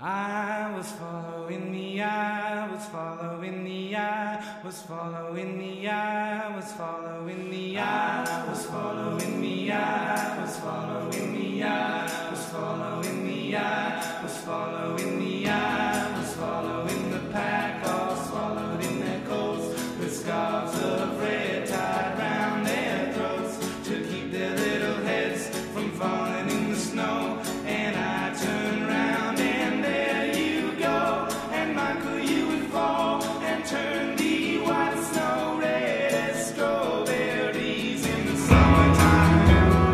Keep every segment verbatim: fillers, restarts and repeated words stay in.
I was following the eye, was following the eye, was following the eye, was following the eye, was following the eye, was following the eye, was following the eye, was following the eye, was following the pack, all swallowed in their coats, with scarves of red tied round their throats to keep their little heads from falling in the snow. And I turned round and there you go, and Michael, you would fall and turn the white snow red as strawberries in the summertime.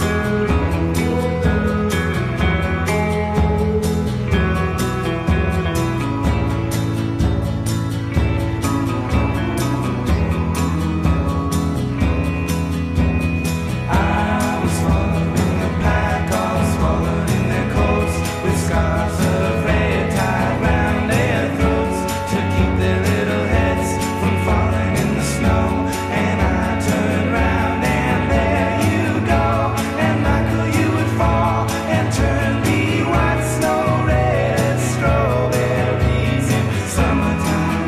I was following the pack, all swallowed in their coats, with scarves of red tied round their throats to keep their little heads from falling in the snow. And I turned round and there you go, and Michael, you would fall and turn the white snow red as strawberries in summertime.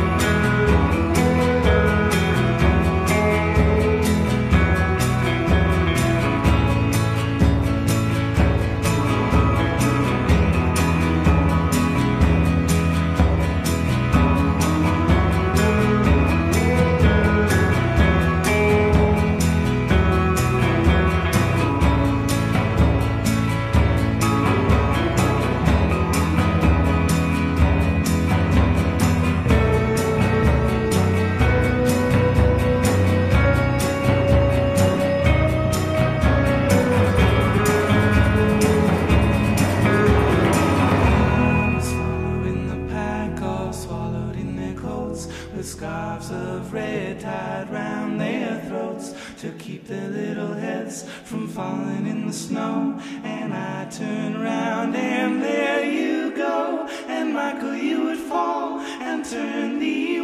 I was following the pack, all swallowed in their coats, with scarves of red tied round their throats to keep their little heads from falling in the snow. And I turned round and there you go, and Michael, you would fall and turn the